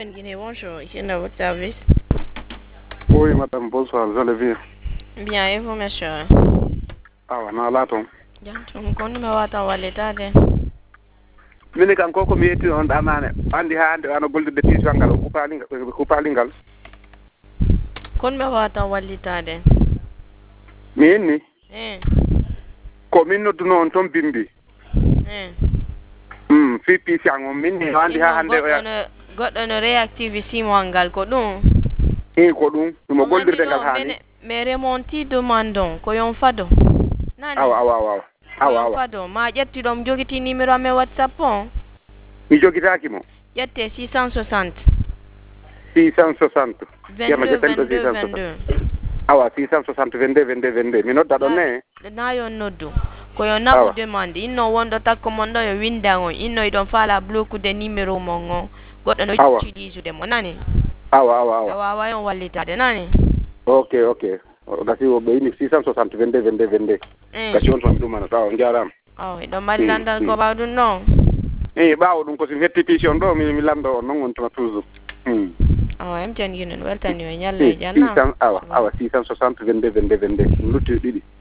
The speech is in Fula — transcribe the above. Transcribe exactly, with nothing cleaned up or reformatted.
Guinée, bonjour, ici dans votre service. Oui, madame, bonsoir, vous allez bien? Bien, et vous, monsieur? Ah, on a là, ton. Jantum, kon me wata walletade. Mini kan koko mi yetti on ɗanane andi ha ande ano goldirde pisangal ngal o kupalingal kupalingal Kon me wata wallitade. min ni Eh, ko min nodduno on toon bimbi eh. mm fi pisan on min ni andi ha Inno hande o ya goɗɗo no goɗɗo no réactive simon ngal ko ɗum. e ko ɗum ɗum o On andi goldirde ngal ɗo hani me remonti demande on ko yon fado. Nani? awa awa awa Ko awa yon awa fado. Ma ƴetti ɗom jogiti numéro ame WhatsApp on. mi jogitaki mo Ƴette six cent soixante. six cent soixante yama vingt-deux jetten ɗo vingt-deux six cent soixante vingt-deux. awa six cent soixante vingt-deux vingt-deux vingt-deux mi nodda ɗon ne Na yon noddu. Ko yon naɓu awa demande. Inno wonɗo takko mon ɗo yo winda on. Inno iɗon faala bloque de numéro mon on. Goɗɗo no awa utilise de mo nani? awa awa awa A wawa yon wallitade nani? ok ok gasi o ɓeyni six cent soixante vingt-deux vingt-deux vingt-deux Mm. gasi on toon ɗumana tawa on jarama Oh, iɗon mari landal ko ɓaw ɗum non? eyi ɓaawo ɗum ko so mi hetti pision ɗo mi mi lamdo on noon wontuma toujours Oh, em tan ginen weltani o ñalla e six janna. cent awa awa six cent soixante vingt-deux vingt-deux vingt-deux lutti ɗiɗi